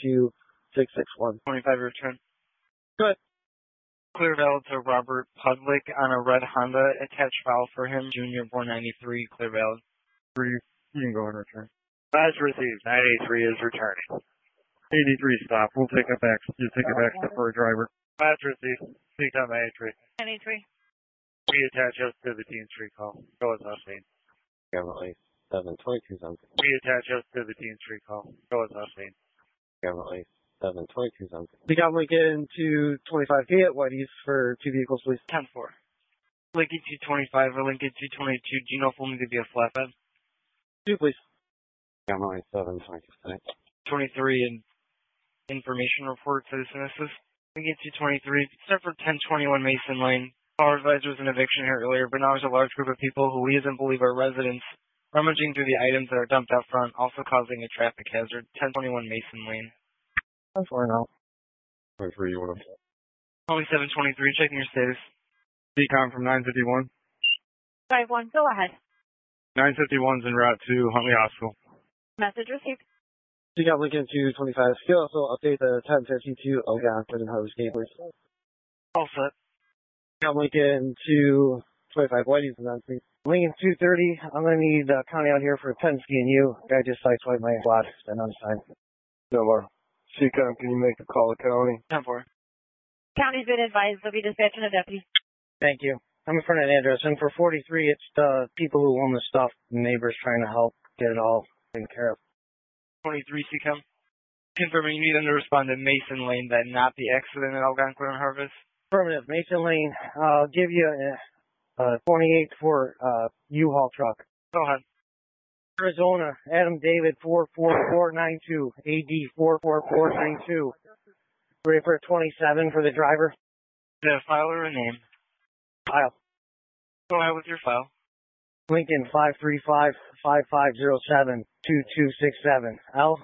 52661. 25 return. Good. Clear valid to Robert Pudlick on a red Honda. Attached file for him. Junior, born 93. Clear valid. 3. You can go and return. Badge received. 983 is returning. 83 stop. We'll take it back. You take it back for a driver. Badge received. Seacom 983. 983. Reattach us to the Dean Street call. Go as Hussein. Gallantly. 722 something. Reattach us to the Dean Street call. Go as Hussein. Gallantly. 722 something. We got Lincoln to 25K at Whitey's for 2 vehicles, please. 10-4. Lincoln 225 or Lincoln 222. Do you know if we'll need to be a flatbed? 2, please. Gallantly. 722. 23 and information report, citizen assist. Lincoln 223. Start for 1021 Mason Lane. Our advisor was an eviction here earlier, but now there's a large group of people who we doesn't believe are residents rummaging through the items that are dumped out front, also causing a traffic hazard. 1021 Mason Lane. 10-4 now. 23, you want to? Only 723, checking your status. Decom from 951. 51, go ahead. 951's en route to Huntley Hospital. Message received. We got Lincoln to 25. Can you also update the 1052 Algonquin and Harvest Gate, please? All set. Got Lincoln to 25. Whitey's and then, please. Lincoln 230. I'm going to need Connie out here for Penske and you. Guy just sideswiped my squad. It's been unsigned. No more. CCOM, can you make the call to county? 10-4. County's been advised they'll be dispatching a deputy. Thank you. I'm in front of an address, and for 43, it's the people who own the stuff, neighbors trying to help get it all taken care of. 23 CCOM. Confirming you need them to respond to Mason Lane, that not the accident at Algonquin and Harvest. Affirmative. Mason Lane, I'll give you a 28 for U-Haul truck. Go ahead. Arizona, Adam David 44492, AD 44492. Ready for a 27 for the driver? Is that a file or a name? File. Go ahead with your file. Lincoln 535-5507-2267. L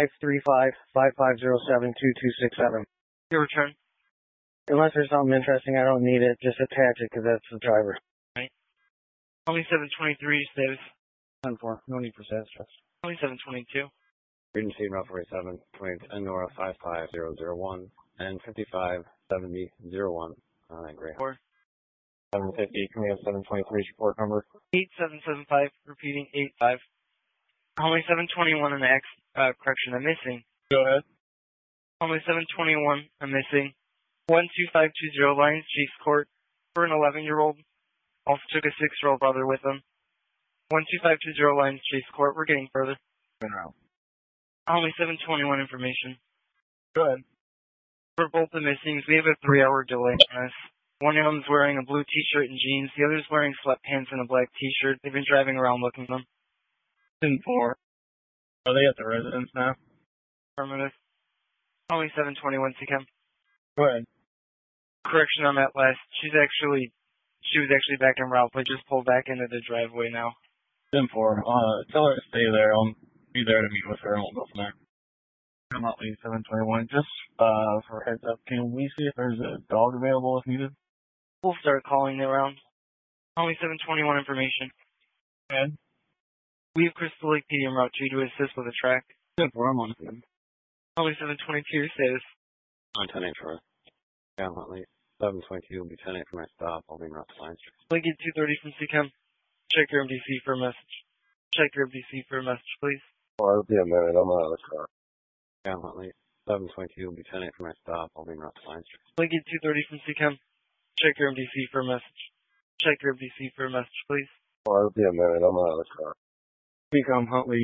535-5507-2267. Your return. Unless there's something interesting, I don't need it. Just attach it because that's the driver. Right. Only 723 status. 10-4. No need for status checks. Only 722. Regency Route 47, 2010 Nora 55001 and 557001 on that gray. 750, can we have 723's report number? 8775, repeating 85. Only 721 in the correction, I'm missing. Go ahead. Only 721, I'm missing. 12520 Lions Chiefs Court for an 11-year-old. Also took a 6-year-old brother with him. 12520 Lions Chiefs Court, we're getting further. Only 721 information. Go ahead. For both the missings, we have a 3-hour delay on this. One of them's wearing a blue t-shirt and jeans. The other's wearing sweatpants and a black t-shirt. They've been driving around looking for them. 10-4. Are they at the residence now? Affirmative. Only 721 CCAM. Go ahead. Correction on that last. She was actually back en route, but just pulled back into the driveway now. 10-4. Tell her to stay there. I'll be there to meet with her and we'll go from there. I'm not leaving 721. Just for a heads up, can we see if there's a dog available if needed? We'll start calling around. Only 721 information. And We have Crystal Lake PD en route 2 to assist with the track. 10-4. I'm on it. Only 722 status. On 10-8 for Gallantly. 722 will be 10-8 for my stop. I'll be in route to Line Street. Lincoln 230 from CCAM. Check your MDC for a message. Check your MDC for a message, please. Oh, it'll be a minute. I'm out of the car. Gallantly. 722 will be 10-8 for my stop. I'll be in route to Line Street. Lincoln 230 from CCAM. Check your MDC for a message. Check your MDC for a message, please. Oh, it'll be a minute. I'm out of the car. Become Huntley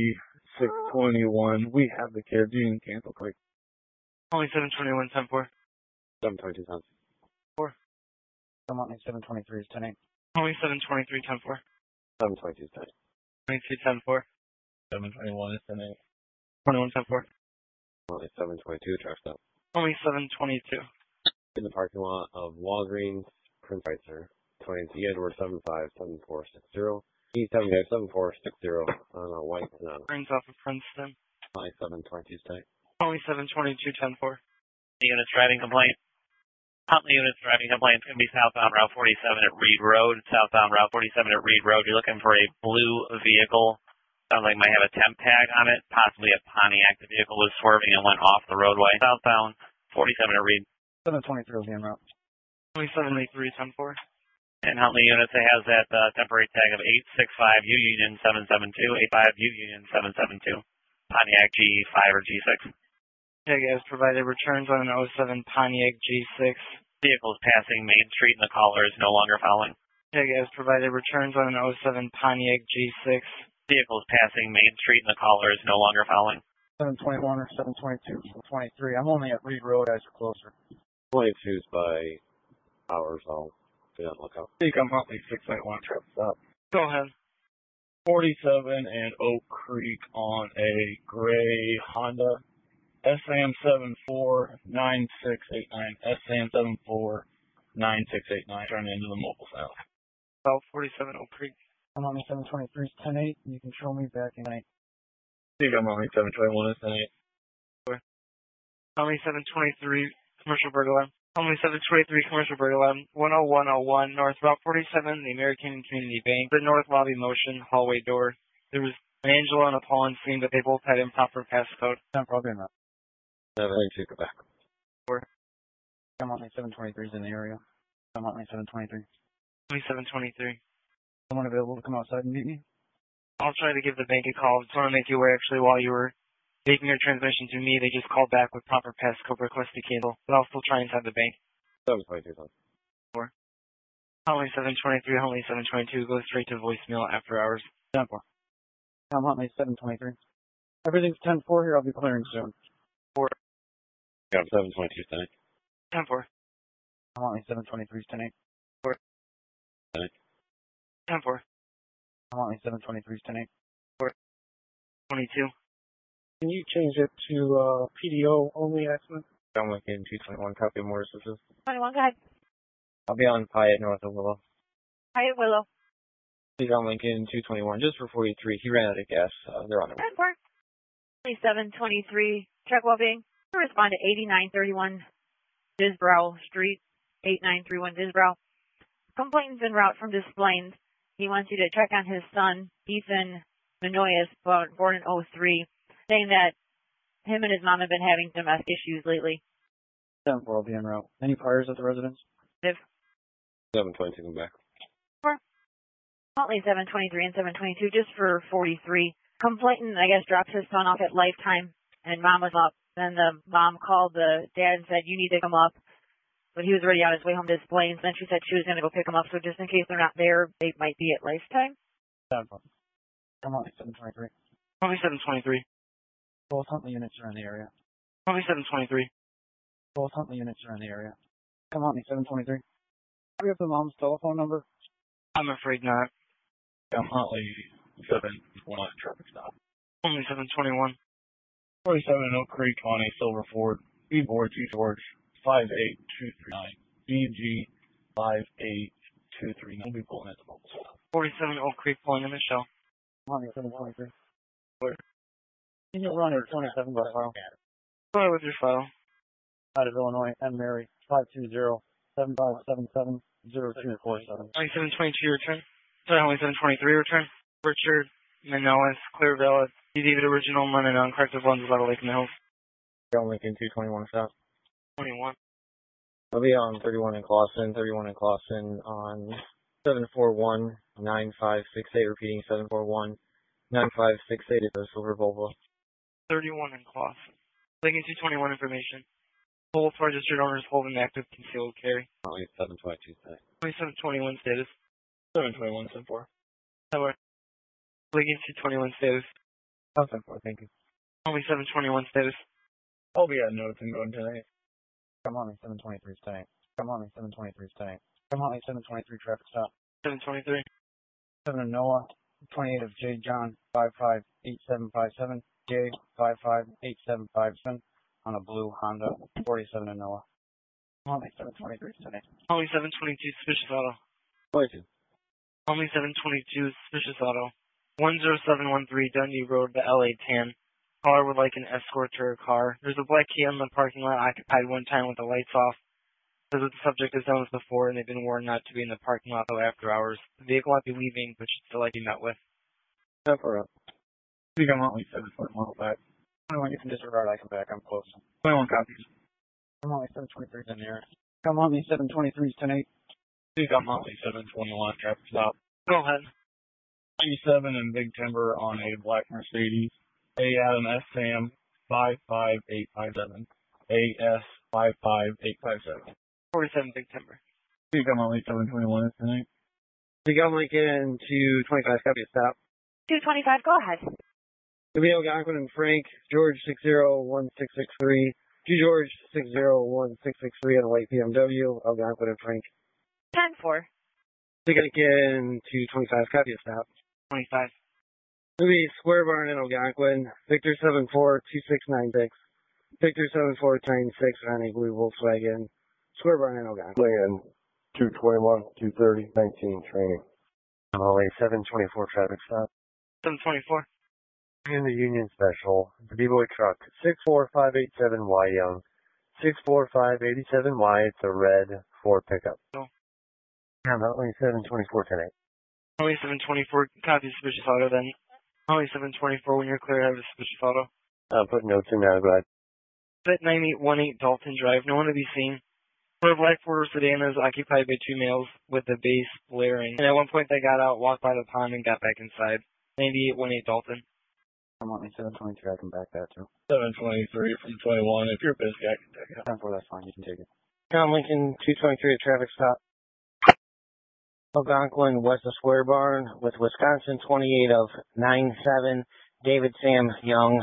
621. We have the kids. You can cancel quick. Only 721 10-4. 722 sounds. Come on, 723 is 10-8. Only 723, 10-4. 722 is 10. 22, 10-4. 721 is 10-8. 21, 10-4. Only 722, truck stop. Only 722. In the parking lot of Walgreens, Prince Reiser, 20 Edward 757460. E757460 on a white Sonata. Turns off of Princeton. Only 722 is 10. Only 722, 10-4. The unit's driving complaint. Huntley unit's driving complaint. It's going to be southbound Route 47 at Reed Road. Southbound Route 47 at Reed Road. You're looking for a blue vehicle. Sounds like it might have a temp tag on it. Possibly a Pontiac. The vehicle was swerving and went off the roadway. Southbound 47 at Reed. 723 will be en route. Only 783, 10-4. And Huntley units, it has that temporary tag of 865 U Union 772, 85 U Union 772. Pontiac G5 or G6. Tag as provided returns on an 07 Pontiac G6. Vehicles passing Main Street and the caller is no longer following. Tag as provided returns on an 07 Pontiac G6. Vehicles passing Main Street and the caller is no longer following. 721 or 722 or 23. I'm only at Reed Road, guys are closer. 22's by hours, I'll be on the lookout. I'm Huntley 691, truck stop. Go ahead. 47 and Oak Creek on a gray Honda SAM749689. SAM749689 turning into the mobile south. South 47 Oak Creek. I'm on 723 is 10-8. You can show me back in 8. I'm only 721 is 10-8. Only 723 commercial burglar. Only 723 commercial burglar. 10101 North Route 47, the American Community Bank. The North Lobby Motion hallway door. There was an Angela and a Paul on scene, but they both had improper passcode. No problem. 722, go back. I'm on 723 is in the area. I'm on 723. Only 723. Someone available to come outside and meet me? I'll try to give the bank a call. Just want to make you aware, actually, while you were making your transmission to me, they just called back with proper passcode request to cancel. But I'll still try inside the bank. 722, son. Only 723, only 722. Go straight to voicemail after hours. 10-4. I'm on 723. Everything's 10-4 here. I'll be clearing soon. 4. Got 722 tonight. 10-4. I'm on 723 is 10-8. 4. 10-4. I'm on 723 is 10-8. 4. 22. Can you change it to PDO only accident? I'm looking 221, copy of Morris. 21, go ahead. I'll be on Pyatt north of Willow. Pyatt Willow. Please on Lincoln 221, just for 43. He ran out of gas. They're on their way. 723, check well-being. Respond to 8931 Disbrow Street, 8931 Disbrow. Complainant's en route from Des Plaines. He wants you to check on his son, Ethan Menoyes, born in 03, saying that him and his mom have been having domestic issues lately. 10-4 will be en route. Any priors at the residence? 722, come back. Only 723 and 722, just for 43. Complainant, I guess, dropped his son off at Lifetime, and mom was up. Then the mom called the dad and said, you need to come up. But he was already on his way home to Des Plaines. Then she said she was going to go pick him up, so just in case they're not there, they might be at Lifetime. 10-4. I'm on 723. Only 723. Both Huntley units are in the area. Only 723. Both Huntley units are in the area. Come on, 723. Do you have the mom's telephone number? I'm afraid not. I'm Huntley 721, traffic stop. Only 721. 47 in Oak Creek on a Silver Ford. B-board 2 George 58239. BG 58239. We'll be pulling at the mobile stop. 47 Oak Creek pulling in Michelle. I'm on 723. Can you run at 27 by file? Go ahead with your file. Out of Illinois, M. Mary, 520-7577-0247. Only 722 return. Sorry, only 723 return. Richard Manolis, Clear Valley, David Original, Money non-corrective lenses out of Lake in the Hills. On Lincoln 221 south. 21. I'll be on 31 in Clawson, 31 in Clawson on 741-9568, repeating 741-9568 is a silver Volvo. 31 in Clawson. Lincoln 221 information. Both registered owners holding active concealed carry. Only 722 tonight. Only 721 status. 721, 74. Lincoln 221 status. Oh, 74, thank you. Only 721 status. I'll be at Notes and going tonight. Come on, 723 tonight. Come on, 723 tonight. Come on, 723 traffic stop. 723. 7 of Noah, 28 of J. John, 558757, J. 558757 on a blue Honda, 47 of Noah. Come on, 723 tonight. Only 722 suspicious auto. 22. Only 722 suspicious auto. 10713 Dundee Road to LA Tan. Caller would like an escort to her car. There's a black Kia in the parking lot occupied one time with the lights off. Says that the subject has done this before and they've been warned not to be in the parking lot though after hours. The vehicle might be leaving, but should still like to be met with. Up or up? I think I'm only 7.1 back. I want you to disregard, I come back, I'm close. 21 copies. Come on, 723 in there. Come on, 723's tonight. I think I'm only 721 traffic stop. Go ahead. 97 in Big Timber on a black Mercedes. A Adam S. Sam 55857. AS 55857. 47 Big Timber. I think I'm only 721 tonight. Big Lincoln 225, copy stop. 225, go ahead. Camille Algonquin and Frank, George 601663. George 601663 on a white BMW, Algonquin and Frank. 10-4. Big Lincoln 225, copy stop. 25. Movie Square Barn in Algonquin, Victor 742696. Victor 7496 on a blue Volkswagen. Square Barn in Algonquin. Land 221, 230, 19 training. MLA 724 traffic stop. 724. In the Union Special, the B-Boy truck, 64587Y Young. 64587Y, it's a red Ford pickup. No. MLA 724 tonight. Only 724, copy suspicious auto then. Only 724, when you're clear, have a suspicious auto. I'll put notes in now, go ahead. At 9818 Dalton Drive, no one to be seen. For a black Ford sedan is occupied by two males with the base blaring. And at one point they got out, walked by the pond, and got back inside. 9818 Dalton. Come on, 723, I can back that too. 723 from 21. If you're busy, I can take it. 10-4, that's fine, you can take it. Tom Lincoln 223 at traffic stop. Algonquin west of Square Barn with Wisconsin 28 of 97. David Sam Young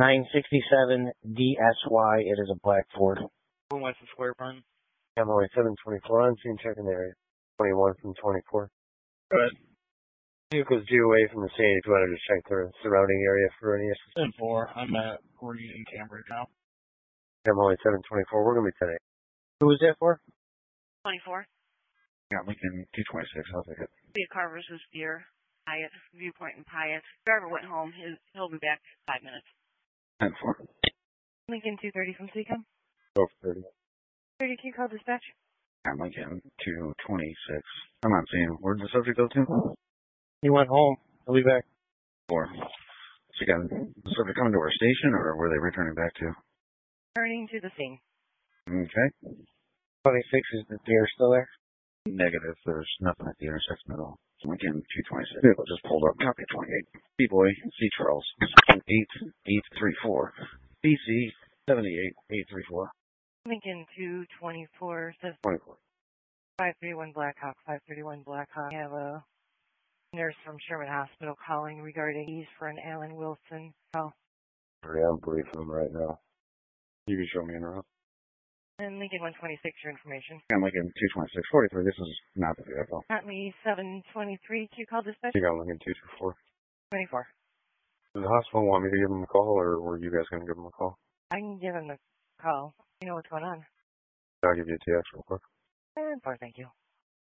967 DSY. It is a black Ford. West of Square Barn. MLA 724 on scene checking the area. 21 from 24. Good. Vehicles due away from the scene if you want to just check the surrounding area for any assistance. 10-4. I'm at Reed in Cambridge now. MLA 724, we're going to be today. Who was that for? 24. Yeah, Lincoln 226, I'll take it. Be a Carver's was Deer, Hyatt, Viewpoint and Hyatt. Driver went home. He'll be back 5 minutes. 10-4. Lincoln 230 from Seacom. Go for 30. 32 call dispatch. Yeah, Lincoln 226. I'm not seeing. Where'd the subject go to? He went home. He'll be back. 4. So you got the subject coming to our station, or were they returning back to? Turning to the scene. Okay. 26, is the Deer still there? Negative. There's nothing at the intersection at all. Lincoln 226. Vehicle just pulled up. Copy 28. B-Boy, C. Charles. 8834. BC 78834. Lincoln 224 says 24. 531 Blackhawk, 531 Blackhawk. I have a nurse from Sherman Hospital calling regarding keys for an Alan Wilson call. I'm briefing them right now. You can show me in a row. And Lincoln 126, your information. I'm Lincoln 226. 43. This is not the vehicle. Huntley 723, Q call dispatch. You got Lincoln 224. 24. Does the hospital want me to give them a call, or were you guys going to give them a call? I can give him the call. You know what's going on. I'll give you a TX real quick. 4, thank you.